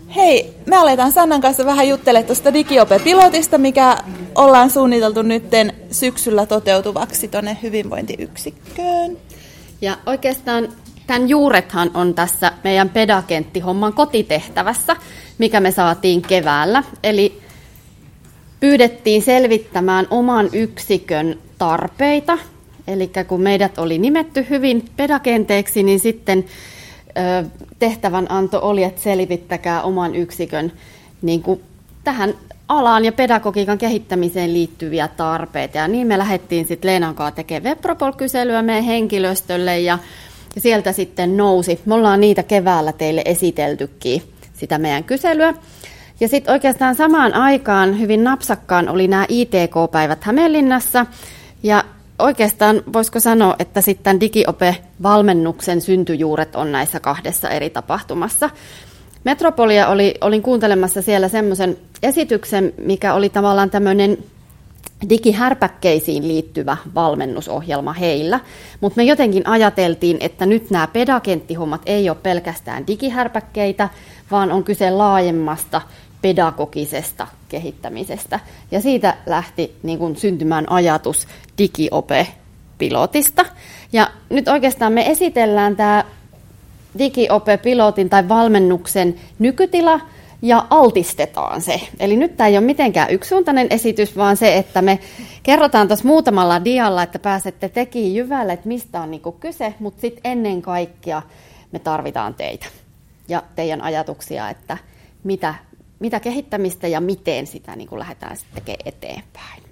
Hei, me aletaan Sannan kanssa vähän juttelemaan tuosta DigiOpe-pilotista, mikä ollaan suunniteltu nytten syksyllä toteutuvaksi tuonne hyvinvointiyksikköön. Ja oikeastaan tämän juurethan on tässä meidän Pedakentti-homman kotitehtävässä, mikä me saatiin keväällä. Eli pyydettiin selvittämään oman yksikön tarpeita. Eli kun meidät oli nimetty hyvin pedakenteeksi, niin sitten tehtävänanto oli, että selvittäkää oman yksikön niin kuin tähän alaan ja pedagogiikan kehittämiseen liittyviä tarpeita. Ja niin me lähdettiin sitten Leenan kanssa tekemään Webpropol-kyselyä meidän henkilöstölle ja sieltä sitten nousi. Me ollaan niitä keväällä teille esiteltykin, sitä meidän kyselyä. Ja sitten oikeastaan samaan aikaan hyvin napsakkaan oli nämä ITK-päivät Hämeenlinnassa. Ja oikeastaan voisiko sanoa, että sitten DigiOpe-valmennuksen syntyjuuret on näissä kahdessa eri tapahtumassa. Metropolia olin kuuntelemassa siellä semmoisen esityksen, mikä oli tavallaan tämmöinen digihärpäkkeisiin liittyvä valmennusohjelma heillä. Mutta me jotenkin ajateltiin, että nyt nämä pedakenttihommat ei ole pelkästään digihärpäkkeitä, vaan on kyse laajemmasta pedagogisesta kehittämisestä. Ja siitä lähti niin kuin syntymään ajatus DigiOpe-pilotista. Ja nyt oikeastaan me esitellään tämä DigiOpe-pilotin tai valmennuksen nykytila ja altistetaan se. Eli nyt tämä ei ole mitenkään yksisuuntainen esitys, vaan se, että me kerrotaan tuossa muutamalla dialla, että pääsette tekiin jyvälle, että mistä on niin kuin kyse, mutta sitten ennen kaikkea me tarvitaan teitä ja teidän ajatuksia, että mitä kehittämistä ja miten sitä niin kuin lähdetään sitten tekemään eteenpäin.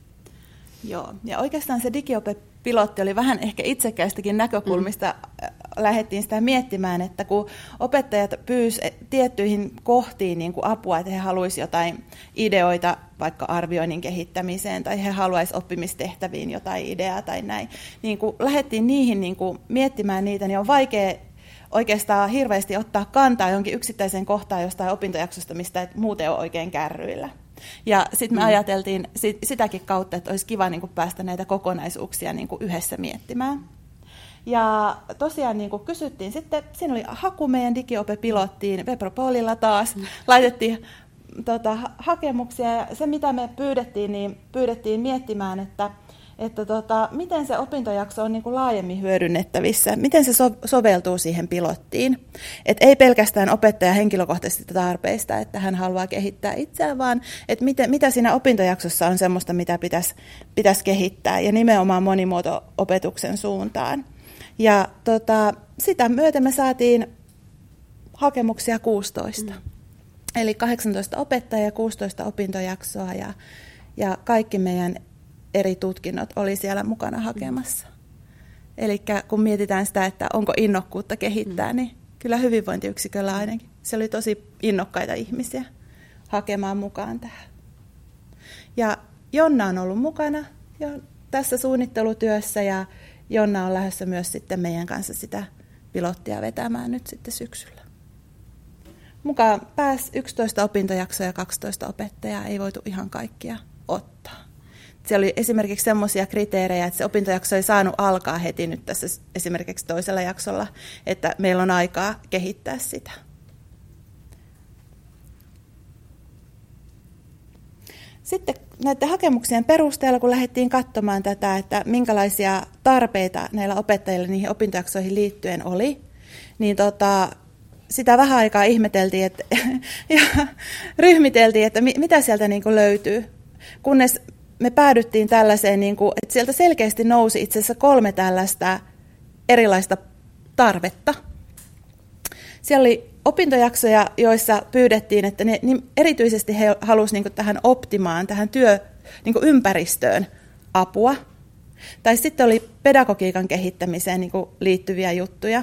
Joo, ja oikeastaan se DigiOpe-pilotti oli vähän ehkä itsekäistäkin näkökulmista. Lähdettiin sitä miettimään, että kun opettajat pyysivät tiettyihin kohtiin niin kuin apua, että he haluaisivat jotain ideoita vaikka arvioinnin kehittämiseen tai he haluaisivat oppimistehtäviin jotain ideaa tai näin, niin kun lähdettiin niihin niin kuin miettimään niitä, niin on vaikea oikeastaan hirveästi ottaa kantaa jonkin yksittäiseen kohtaan jostain opintojaksosta, mistä et muuten ole oikein kärryillä. Ja sitten me ajateltiin sitäkin kautta, että olisi kiva niin kuin päästä näitä kokonaisuuksia niin kuin yhdessä miettimään. Ja tosiaan niin kuin kysyttiin sitten, siinä oli haku meidän DigiOpe-pilottiin, Webpropolilla taas, laitettiin hakemuksia ja se mitä me pyydettiin, niin pyydettiin miettimään, että miten se opintojakso on niin kuin laajemmin hyödynnettävissä, miten se soveltuu siihen pilottiin. Et ei pelkästään opettaja henkilökohtaisista tarpeista, että hän haluaa kehittää itseään, vaan että mitä siinä opintojaksossa on semmoista, mitä pitäisi kehittää, ja nimenomaan monimuoto-opetuksen suuntaan. Ja sitä myöten me saatiin hakemuksia 16. Eli 18 opettajaa ja 16 opintojaksoa, ja kaikki meidän eri tutkinnot oli siellä mukana hakemassa. Eli kun mietitään sitä, että onko innokkuutta kehittää, niin kyllä hyvinvointiyksiköllä ainakin. Se oli tosi innokkaita ihmisiä hakemaan mukaan tähän. Ja Jonna on ollut mukana jo tässä suunnittelutyössä ja Jonna on lähdössä myös sitten meidän kanssa sitä pilottia vetämään nyt sitten syksyllä. Mukaan pääsi 11 opintojaksoa ja 12 opettajaa, ei voitu ihan kaikkia ottaa. Siellä oli esimerkiksi semmoisia kriteerejä, että se opintojakso ei saanut alkaa heti nyt tässä esimerkiksi toisella jaksolla, että meillä on aikaa kehittää sitä. Sitten näiden hakemuksien perusteella, kun lähdettiin katsomaan tätä, että minkälaisia tarpeita näillä opettajilla niihin opintojaksoihin liittyen oli, niin sitä vähän aikaa ihmeteltiin ja ryhmiteltiin, että mitä sieltä niin kuin löytyy, kunnes me päädyttiin tällaiseen, että sieltä selkeästi nousi itse asiassa 3 tällaista erilaista tarvetta. Siellä oli opintojaksoja, joissa pyydettiin, että erityisesti he halusivat tähän optimaan, tähän työympäristöön apua. Tai sitten oli pedagogiikan kehittämiseen liittyviä juttuja.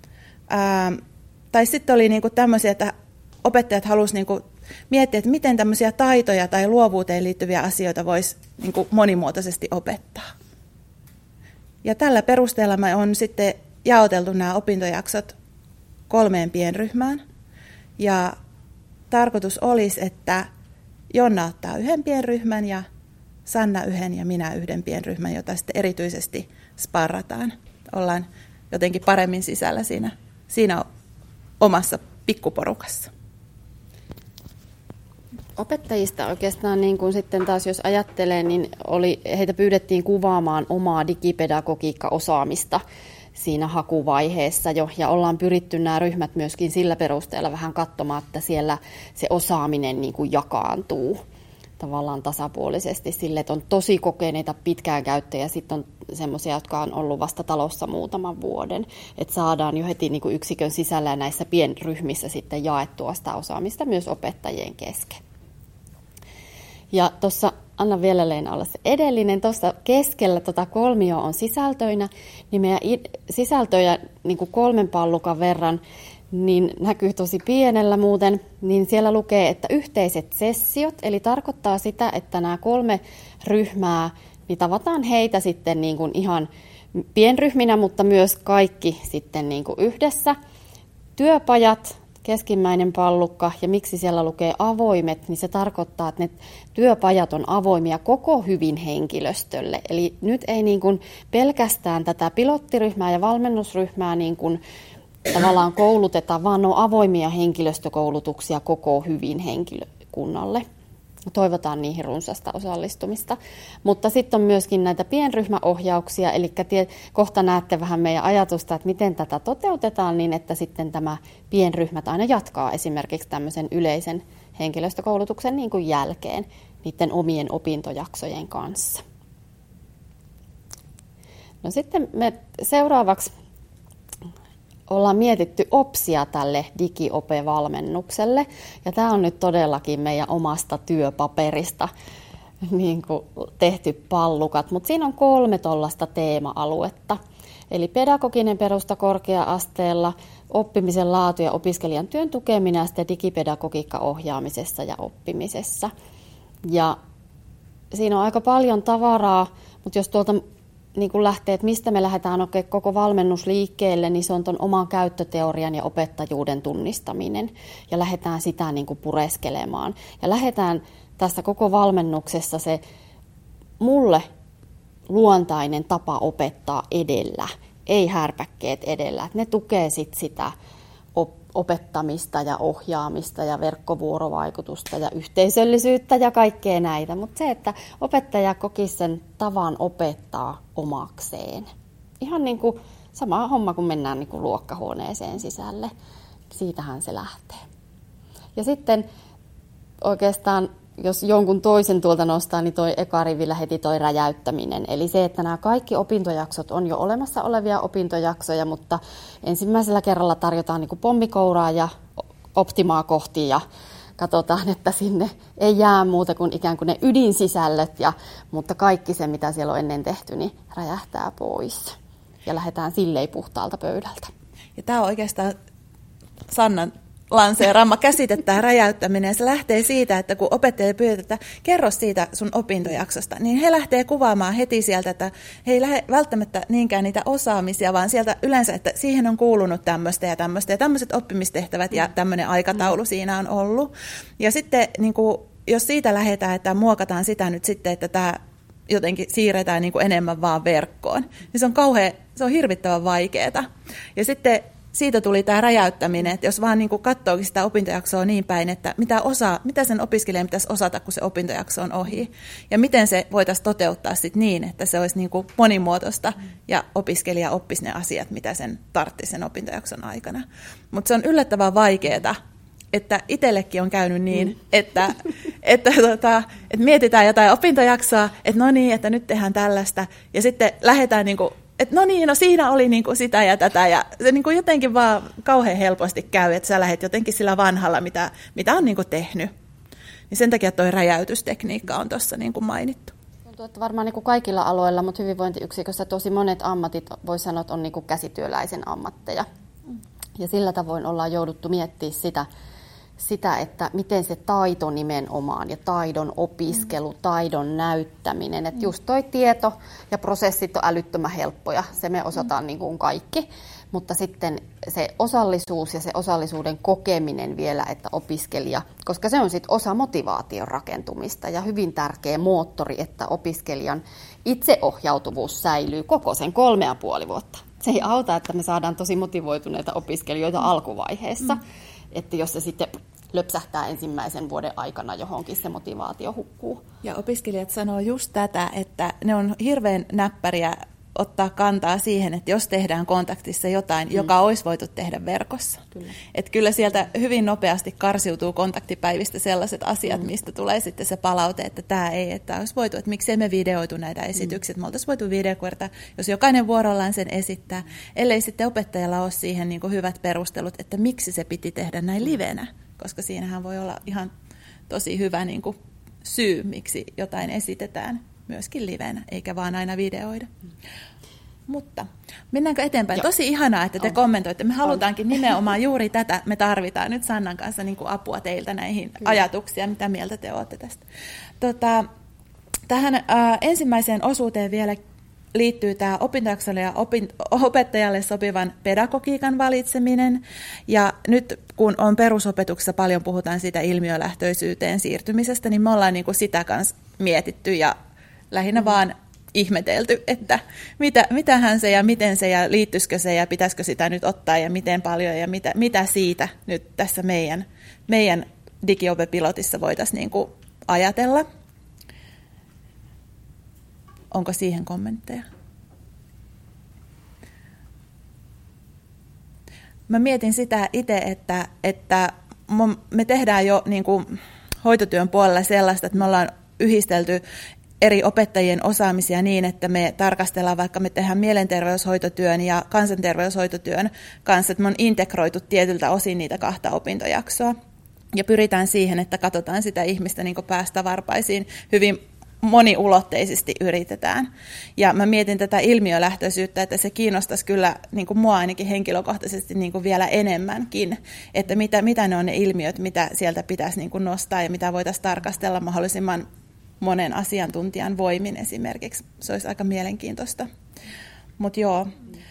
Tai sitten oli tämmöisiä, että opettajat halusivat miettiä, että miten tämmöisiä taitoja tai luovuuteen liittyviä asioita voisi monimuotoisesti opettaa. Ja tällä perusteella me on sitten jaoteltu nämä opintojaksot 3 pienryhmään. Ja tarkoitus olisi, että Jonna ottaa 1 pienryhmän ja Sanna 1 ja minä 1 pienryhmän, jota sitten erityisesti sparrataan. Ollaan jotenkin paremmin sisällä siinä omassa pikkuporukassa. Opettajista oikeastaan niin kuin sitten taas jos ajattelee, niin heitä pyydettiin kuvaamaan omaa digipedagogiikka-osaamista siinä hakuvaiheessa jo, ja ollaan pyritty nämä ryhmät myöskin sillä perusteella vähän katsomaan, että siellä se osaaminen niin kuin jakaantuu tavallaan tasapuolisesti sille, että on tosi kokeneita pitkään käyttäjiä, sitten on semmoisia, jotka on ollut vasta talossa muutaman vuoden, että saadaan jo heti niin kuin yksikön sisällä ja näissä pienryhmissä sitten jaettua sitä osaamista myös opettajien kesken. Ja tuossa, anna vielä Leena olla se edellinen, tuossa keskellä kolmio on sisältöinä, niin meidän sisältöjä niin kuin 3 pallukan verran, niin näkyy tosi pienellä muuten, niin siellä lukee, että yhteiset sessiot, eli tarkoittaa sitä, että nämä 3 ryhmää, niin tavataan heitä sitten niin kuin ihan pienryhminä, mutta myös kaikki sitten niin kuin yhdessä. Työpajat, keskimmäinen pallukka, ja miksi siellä lukee avoimet, niin se tarkoittaa, että ne työpajat on avoimia koko hyvin henkilöstölle. Eli nyt ei niin kuin pelkästään tätä pilottiryhmää ja valmennusryhmää niin kuin tavallaan kouluteta, vaan on avoimia henkilöstökoulutuksia koko hyvin henkilökunnalle. Toivotaan niihin runsasta osallistumista. Mutta sitten on myöskin näitä pienryhmäohjauksia, eli kohta näette vähän meidän ajatusta, että miten tätä toteutetaan niin, että sitten tämä pienryhmät aina jatkaa esimerkiksi tämmöisen yleisen henkilöstökoulutuksen niin kuin jälkeen niiden omien opintojaksojen kanssa. No sitten me seuraavaksi ollaan mietitty OPSia tälle digiope-valmennukselle, ja tämä on nyt todellakin meidän omasta työpaperista niin kuin tehty pallukat, mutta siinä on 3 tuollaista teema-aluetta. Eli pedagoginen perusta korkea-asteella, oppimisen laatu ja opiskelijan työn tukeminen ja sitten digipedagogiikka ohjaamisessa ja oppimisessa. Ja siinä on aika paljon tavaraa, mutta jos tuolta niin kun lähtee, että mistä me lähdetään koko valmennus liikkeelle, niin se on tuon oman käyttöteorian ja opettajuuden tunnistaminen. Ja lähdetään sitä niin kuin pureskelemaan. Ja lähdetään tässä koko valmennuksessa se mulle luontainen tapa opettaa edellä, ei härpäkkeet edellä. Ne tukee sitä opettamista ja ohjaamista ja verkkovuorovaikutusta ja yhteisöllisyyttä ja kaikkea näitä. Mutta se, että opettaja koki sen tavan opettaa omakseen. Ihan niin kuin sama homma, kun mennään niin kuin luokkahuoneeseen sisälle. Siitähän se lähtee. Ja sitten oikeastaan, jos jonkun toisen tuolta nostaa, niin toi eka rivillä heti toi räjäyttäminen. Eli se, että nämä kaikki opintojaksot on jo olemassa olevia opintojaksoja, mutta ensimmäisellä kerralla tarjotaan niin kuin pommikouraa ja optimaa kohti ja katsotaan, että sinne ei jää muuta kuin ikään kuin ne ydinsisällöt, mutta kaikki se, mitä siellä on ennen tehty, niin räjähtää pois. Ja lähdetään silleen puhtaalta pöydältä. Ja tämä on oikeastaan Sannan lanseeraama käsite, tämä räjäyttäminen, ja se lähtee siitä, että kun opettaja pyydät, että kerro siitä sun opintojaksosta, niin he lähtee kuvaamaan heti sieltä, että he ei lähde välttämättä niinkään niitä osaamisia, vaan sieltä yleensä, että siihen on kuulunut tämmöistä ja tämmöiset oppimistehtävät ja tämmöinen aikataulu siinä on ollut. Ja sitten niin kuin, jos siitä lähdetään, että muokataan sitä nyt sitten, että tämä jotenkin siirretään niin kuin enemmän vaan verkkoon, niin se on hirvittävän vaikeaa. Ja sitten siitä tuli tämä räjäyttäminen, että jos vaan niin kuin katsookin sitä opintojaksoa niin päin, että mitä sen opiskelijan pitäisi osata, kun se opintojakso on ohi. Ja miten se voitaisiin toteuttaa sit niin, että se olisi niin kuin monimuotoista ja opiskelija oppisi ne asiat, mitä sen tarvitsi sen opintojakson aikana. Mutta se on yllättävän vaikeaa, että itsellekin on käynyt niin, että mietitään jotain opintojaksoa, että no niin, että nyt tehdään tällaista, ja sitten lähdetään niin kuin että no niin, no siinä oli niinku sitä ja tätä, ja se niinku jotenkin vaan kauhean helposti käy, että sä lähdet jotenkin sillä vanhalla, mitä on niinku tehnyt. Niin sen takia tuo räjäytystekniikka on tuossa niinku mainittu. Tuntuu, että varmaan niinku kaikilla aloilla, mutta hyvinvointiyksikössä tosi monet ammatit, voi sanoa, että on niinku käsityöläisen ammatteja. Ja sillä tavoin ollaan jouduttu miettimään sitä, että miten se taito nimenomaan ja taidon opiskelu, taidon näyttäminen, että just toi tieto ja prosessit on älyttömän helppoja, se me osataan niin kuin kaikki, mutta sitten se osallisuus ja se osallisuuden kokeminen vielä, että opiskelija, koska se on sitten osa motivaation rakentumista ja hyvin tärkeä moottori, että opiskelijan itseohjautuvuus säilyy koko sen 3,5 vuotta. Se ei auta, että me saadaan tosi motivoituneita opiskelijoita alkuvaiheessa, että jos se sitten löpsähtää ensimmäisen vuoden aikana johonkin, se motivaatio hukkuu. Ja opiskelijat sanoo just tätä, että ne on hirveän näppäriä ottaa kantaa siihen, että jos tehdään kontaktissa jotain, joka olisi voitu tehdä verkossa. Että kyllä sieltä hyvin nopeasti karsiutuu kontaktipäivistä sellaiset asiat, mistä tulee sitten se palaute, että tämä ei, että olisi voitu, että miksei me videoitu näitä esityksiä. Me oltaisiin voitu videokuorta, jos jokainen vuorollaan sen esittää, ellei sitten opettajalla ole siihen niin kuin hyvät perustelut, että miksi se piti tehdä näin livenä, koska siinähän voi olla ihan tosi hyvä niin kuin syy, miksi jotain esitetään myöskin livenä, eikä vaan aina videoida. Mutta mennäänkö eteenpäin? Tosi ihanaa, että te kommentoitte. Me halutaankin nimenomaan juuri tätä. Me tarvitaan nyt Sannan kanssa niin kuin apua teiltä näihin ajatuksiin. Mitä mieltä te olette tästä? Tähän ensimmäiseen osuuteen vielä liittyy tämä opintojaksolle ja opettajalle sopivan pedagogiikan valitseminen. Ja nyt kun on perusopetuksessa paljon puhutaan siitä ilmiölähtöisyyteen siirtymisestä, niin me ollaan niin kuin sitä kanssa mietitty ja lähinnä vaan ihmetelty, että mitähän se ja miten se ja liittyisikö se ja pitäisikö sitä nyt ottaa ja miten paljon ja mitä siitä nyt tässä meidän digiopepilotissa voitaisiin niin kuin ajatella. Onko siihen kommentteja? Mä mietin sitä itse, että me tehdään jo niin kuin hoitotyön puolella sellaista, että me ollaan yhdistelty eri opettajien osaamisia niin, että me tarkastellaan, vaikka me tehdään mielenterveyshoitotyön ja kansanterveyshoitotyön kanssa, että me on integroitu tietyltä osin niitä 2 opintojaksoa. Ja pyritään siihen, että katsotaan sitä ihmistä niin kuin päästä varpaisiin hyvin moniulotteisesti yritetään. Ja mä mietin tätä ilmiölähtöisyyttä, että se kiinnostaisi kyllä niin kuin mua ainakin henkilökohtaisesti niin kuin vielä enemmänkin, että mitä ne on ne ilmiöt, mitä sieltä pitäisi niin kuin nostaa ja mitä voitaisiin tarkastella mahdollisimman monen asiantuntijan voimin esimerkiksi. Se olisi aika mielenkiintoista. Mut joo.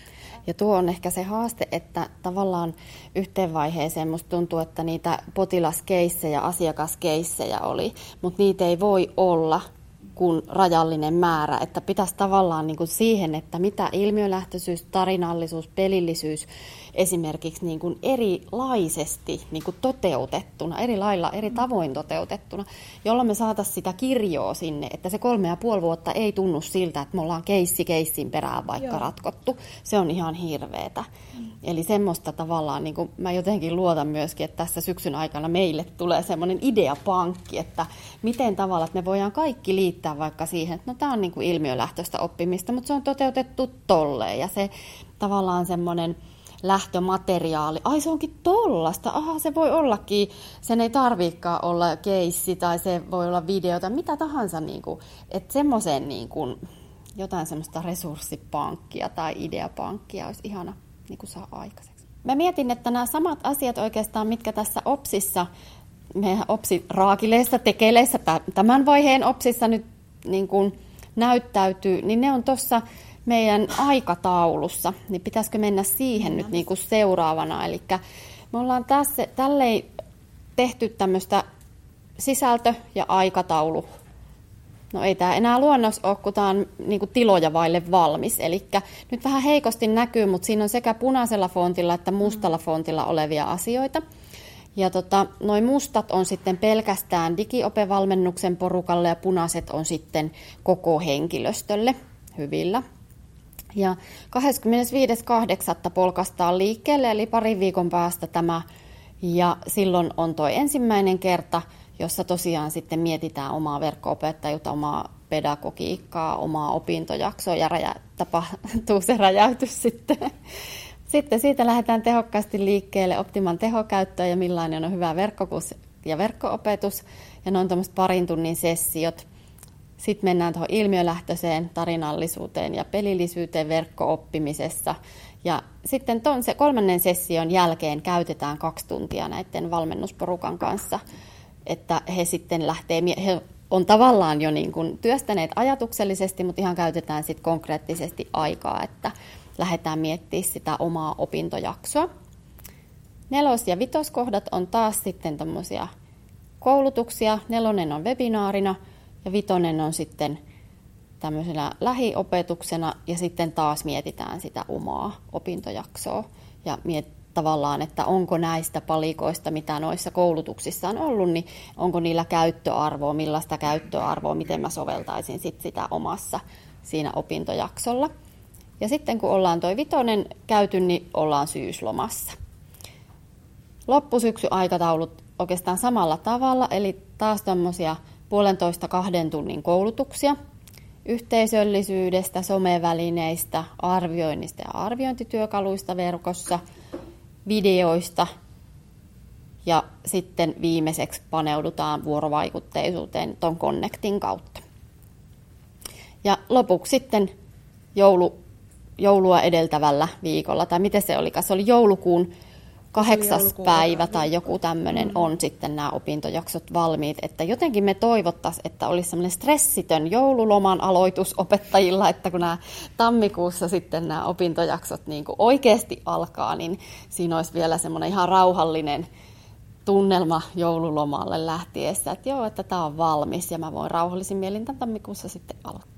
Ja tuo on ehkä se haaste, että tavallaan yhteen vaiheeseen musta tuntuu, että niitä potilaskeissejä, asiakaskeissejä oli, mutta niitä ei voi olla kuin rajallinen määrä, että pitäisi tavallaan niin kuin siihen, että mitä ilmiölähtöisyys, tarinallisuus, pelillisyys esimerkiksi niin kuin erilaisesti niin kuin toteutettuna, eri lailla, eri tavoin toteutettuna, jolloin me saataisiin sitä kirjoa sinne, että se 3,5 vuotta ei tunnu siltä, että me ollaan keissin perään vaikka ratkottu. Se on ihan hirveetä. Eli semmoista tavallaan, niin kuin mä jotenkin luotan myöskin, että tässä syksyn aikana meille tulee semmoinen ideapankki, että miten tavallaan, että me voidaan kaikki liittää vaikka siihen, että no tämä on niin kuin ilmiölähtöistä oppimista, mutta se on toteutettu tolleen ja se tavallaan semmoinen lähtömateriaali. Ai se onkin tollasta, aha se voi ollakin, sen ei tarviikaan olla keissi tai se voi olla video tai mitä tahansa, niin kuin, että semmoisen niin kuin, jotain semmoista resurssipankkia tai ideapankkia olisi ihana niin kuin saa aikaiseksi. Mä mietin, että nämä samat asiat oikeastaan, mitkä tässä OPSissa, meidän OPSI-raakileissa, tekeleissä, tämän vaiheen OPSissa nyt niin kuin näyttäytyy, niin ne on tuossa meidän aikataulussa, niin pitäisikö mennä siihen nyt niin kuin seuraavana. Eli me ollaan tälleen tehty tämmöistä sisältö- ja aikataulu. No ei tämä enää luonnos ole, kun tämä on niin kuin tiloja vaille valmis. Eli nyt vähän heikosti näkyy, mutta siinä on sekä punaisella fontilla että mustalla fontilla olevia asioita. Ja noi mustat on sitten pelkästään digiopevalmennuksen porukalle ja punaiset on sitten koko henkilöstölle hyvillä. Ja 25.8. polkaistaan liikkeelle, eli parin viikon päästä tämä. Ja silloin on tuo ensimmäinen kerta, jossa tosiaan sitten mietitään omaa verkko-opettajuutta, omaa pedagogiikkaa, omaa opintojaksoa ja tapahtuu se räjäytys sitten. Sitten siitä lähdetään tehokkaasti liikkeelle Optiman tehokäyttöön ja millainen on hyvä verkkokurs ja verkko-opetus. Ja ne on tämmöiset 2 tunnin sessiot. Sitten mennään tuohon ilmiölähtöiseen tarinallisuuteen ja pelillisyyteen verkko-oppimisessa. Ja sitten se 3. session jälkeen käytetään 2 tuntia näiden valmennusporukan kanssa, että he sitten he on tavallaan jo niin kuin työstäneet ajatuksellisesti, mutta ihan käytetään sitten konkreettisesti aikaa, että lähdetään miettimään sitä omaa opintojaksoa. 4. ja 5. kohdat on taas sitten tämmöisiä koulutuksia. 4. on webinaarina ja 5. on sitten tämmöisenä lähiopetuksena ja sitten taas mietitään sitä omaa opintojaksoa ja tavallaan, että onko näistä palikoista, mitä noissa koulutuksissa on ollut, niin onko niillä käyttöarvoa, millaista käyttöarvoa, miten mä soveltaisin sit sitä omassa siinä opintojaksolla. Ja sitten kun ollaan toi 5 käyty, niin ollaan syyslomassa. Loppusyksy-aikataulut oikeastaan samalla tavalla, eli taas tommosia 1,5–2 tunnin koulutuksia yhteisöllisyydestä, somevälineistä, arvioinnista ja arviointityökaluista verkossa, videoista ja sitten viimeiseksi paneudutaan vuorovaikutteisuuteen ton Connectin kautta. Ja lopuksi sitten joulua edeltävällä viikolla, tai miten se olikaan, se oli joulukuun 8. päivä tai joku tämmöinen on sitten nämä opintojaksot valmiit, että jotenkin me toivottaisiin, että olisi semmoinen stressitön joululoman aloitus opettajilla, että kun nämä tammikuussa sitten nämä opintojaksot niin kuin oikeasti alkaa, niin siinä olisi vielä semmoinen ihan rauhallinen tunnelma joululomalle lähtiessä, että joo, että tämä on valmis ja mä voin rauhallisin mielin tämän tammikuussa sitten aloittaa.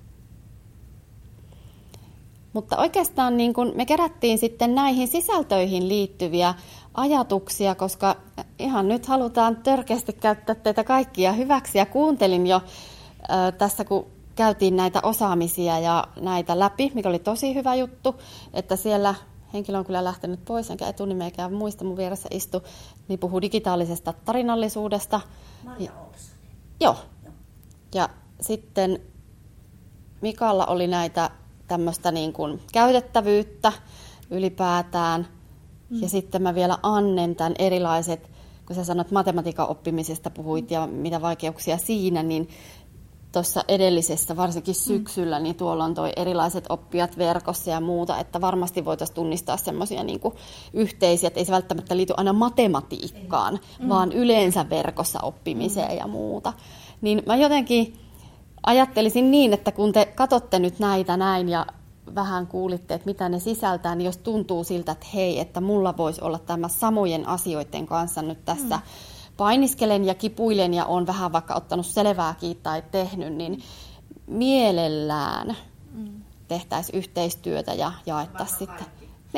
Mutta oikeastaan niin kun me kerättiin sitten näihin sisältöihin liittyviä ajatuksia, koska ihan nyt halutaan törkeästi käyttää teitä kaikkia hyväksi. Ja kuuntelin jo tässä, kun käytiin näitä osaamisia ja näitä läpi, mikä oli tosi hyvä juttu, että siellä henkilö on kyllä lähtenyt pois, enkä etunimeäkään muista, mun vieressä istu, niin puhuu digitaalisesta tarinallisuudesta. Marja Olsson. Joo. Ja sitten Mikalla oli näitä tämmöistä niin kuin käytettävyyttä ylipäätään. Ja sitten mä vielä annen tämän erilaiset, kun sä sanoit matematiikan oppimisesta puhuit ja mitä vaikeuksia siinä, niin tuossa edellisessä, varsinkin syksyllä, niin tuolla on toi erilaiset oppijat verkossa ja muuta, että varmasti voitaisiin tunnistaa semmoisia niin kuin yhteisiä, että ei se välttämättä liity aina matematiikkaan, vaan yleensä verkossa oppimiseen ja muuta. Niin mä jotenkin ajattelisin niin, että kun te katsotte nyt näitä näin ja vähän kuulitte, että mitä ne sisältää, niin jos tuntuu siltä, että hei, että mulla voisi olla tämä samojen asioiden kanssa nyt tässä painiskelen ja kipuilen ja on vähän vaikka ottanut selvääkin tai tehnyt, niin mielellään tehtäisiin yhteistyötä ja jaettaisiin sitten.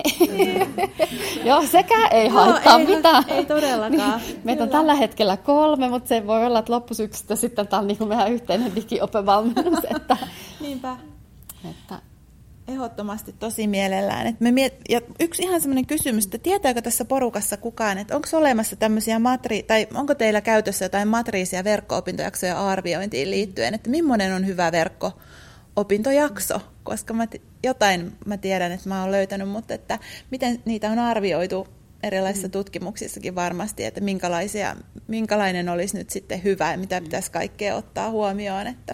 Joo, sekään ei haittaa mitään. Ei todellakaan. Meitä on tällä hetkellä 3, mutta se voi olla, että loppusyksystä sitten tämä on niin kuin meidän yhteinen digiopevalmennus. Niinpä. Ehdottomasti tosi mielellään. Ja yksi ihan semmoinen kysymys, että tietääkö tässä porukassa kukaan, että onko olemassa tämmöisiä tai onko teillä käytössä jotain matriisia verkko-opintojaksoja arviointiin liittyen, että millainen on hyvä verkko-opintojakso, koska mä tiedän, että mä oon löytänyt, mutta että miten niitä on arvioitu erilaisissa tutkimuksissakin varmasti, että minkälainen olisi nyt sitten hyvä ja mitä pitäisi kaikkea ottaa huomioon. Että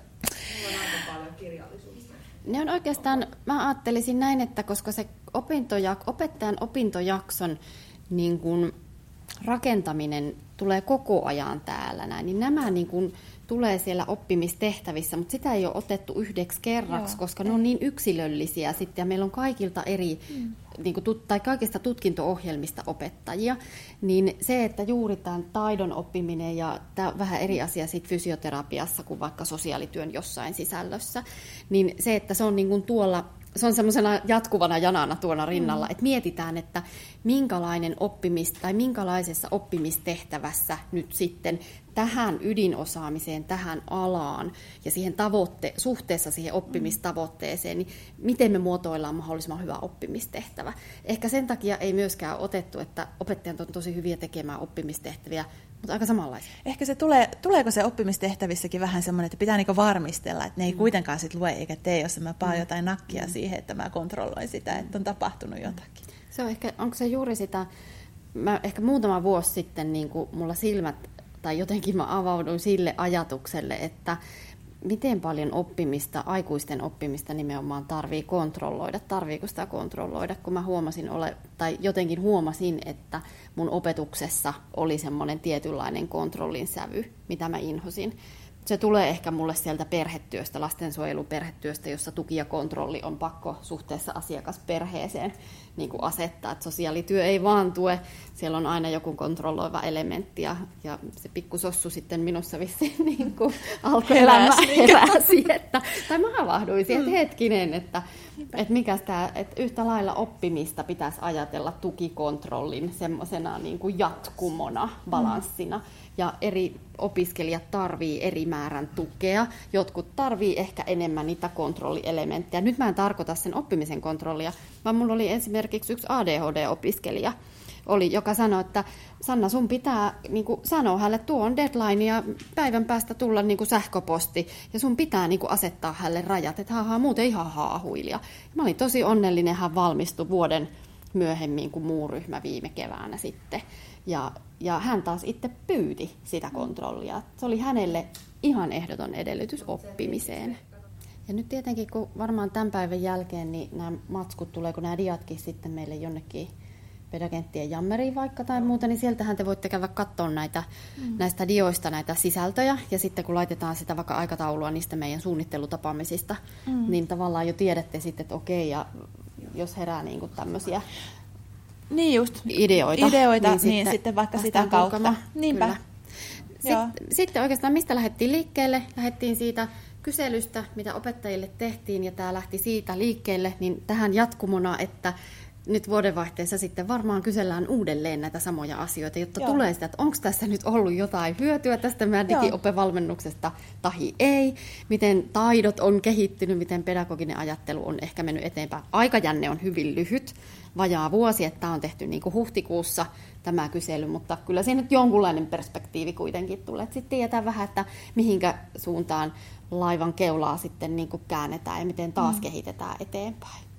ne on oikeastaan, mä ajattelisin näin, että koska se opettajan opintojakson niin kun rakentaminen tulee koko ajan täällä näin, niin nämä niin kun tulee siellä oppimistehtävissä, mutta sitä ei ole otettu yhdeksi kerraksi, koska ne on niin yksilöllisiä sitten ja meillä on kaikilta eri niin kuin, tai kaikista tutkinto-ohjelmista opettajia, niin se, että juuri tämän taidon oppiminen ja tämä on vähän eri asia sit fysioterapiassa kuin vaikka sosiaalityön jossain sisällössä, niin se, että se on niin kuin tuolla, se on semmoisena jatkuvana janana tuona rinnalla, että mietitään, että minkälainen tai minkälaisessa oppimistehtävässä nyt sitten tähän ydinosaamiseen, tähän alaan ja siihen suhteessa siihen oppimistavoitteeseen, niin miten me muotoillaan mahdollisimman hyvä oppimistehtävä. Ehkä sen takia ei myöskään otettu, että opettajat on tosi hyviä tekemään oppimistehtäviä, mutta aika samanlaisia. Ehkä se tuleeko se oppimistehtävissäkin vähän semmoinen, että pitää niinku varmistella, että ne ei kuitenkaan sit lue eikä tee, jos mä paan jotain nakkia siihen, että mä kontrolloin sitä, että on tapahtunut jotakin. Se on ehkä, onko se juuri sitä, mä ehkä muutama vuosi sitten niin kuin mulla silmät, tai jotenkin mä avauduin sille ajatukselle, että miten paljon aikuisten oppimista nimenomaan tarvii kontrolloida, tarviiko sitä kontrolloida, kun mä jotenkin huomasin, että mun opetuksessa oli semmoinen tietynlainen kontrollin sävy, mitä mä inhosin. Se tulee ehkä mulle sieltä perhetyöstä, lastensuojeluperhetyöstä, jossa tuki ja kontrolli on pakko suhteessa asiakasperheeseen niin kuin asettaa. Että sosiaalityö ei vaan tue siellä on aina joku kontrolloiva elementti ja se pikkusossu sitten minussa vissiin niin kuin alkoi heräsi, tai mä havahduin siihen, että hetkinen, että mikäs tämä, että yhtä lailla oppimista pitäisi ajatella tukikontrollin semmoisena niin kuin jatkumona, balanssina. Ja eri opiskelijat tarvii eri määrän tukea. Jotkut tarvii ehkä enemmän niitä kontrollielementtejä. Nyt mä en tarkoita sen oppimisen kontrollia, vaan mulla oli esimerkiksi yksi ADHD-opiskelija, joka sanoi, että Sanna, sun pitää niin kuin sanoa hänelle, tuo on deadline ja päivän päästä tulla niin kuin sähköposti. Ja sun pitää niin kuin asettaa hänelle rajat, että muuten ihan haahuilija. Mä olin tosi onnellinen, hän valmistui vuoden myöhemmin kuin muu ryhmä viime keväänä sitten. Ja hän taas itse pyyti sitä kontrollia. Se oli hänelle ihan ehdoton edellytys oppimiseen. Ja nyt tietenkin, kun varmaan tämän päivän jälkeen, niin nämä matskut tulee, kun nämä diatkin sitten meille jonnekin pedakenttien jammeriin vaikka tai muuta, niin sieltähän te voitte käydä katsoa näistä dioista näitä sisältöjä. Ja sitten kun laitetaan sitä vaikka aikataulua niistä meidän suunnittelutapaamisista, niin tavallaan jo tiedätte sitten, että okei, ja jos herää niin kuin tämmöisiä niin just. ideoita niin sitten vaikka sitä kautta. Niinpä. Sitten oikeastaan mistä lähdettiin liikkeelle? Lähdettiin siitä kyselystä, mitä opettajille tehtiin, ja tämä lähti siitä liikkeelle, niin tähän jatkumona, että nyt vuodenvaihteessa sitten varmaan kysellään uudelleen näitä samoja asioita, jotta tulee sitä, että onko tässä nyt ollut jotain hyötyä tästä meidän digiopevalmennuksesta tahi ei, miten taidot on kehittynyt, miten pedagoginen ajattelu on ehkä mennyt eteenpäin. Aikajänne on hyvin lyhyt, vajaa vuosi, että tämä on tehty niin kuin huhtikuussa tämä kysely, mutta kyllä siinä nyt jonkunlainen perspektiivi kuitenkin tulee. Sitten tiedetään vähän, että mihinkä suuntaan laivan keulaa sitten niin kuin käännetään ja miten taas kehitetään eteenpäin.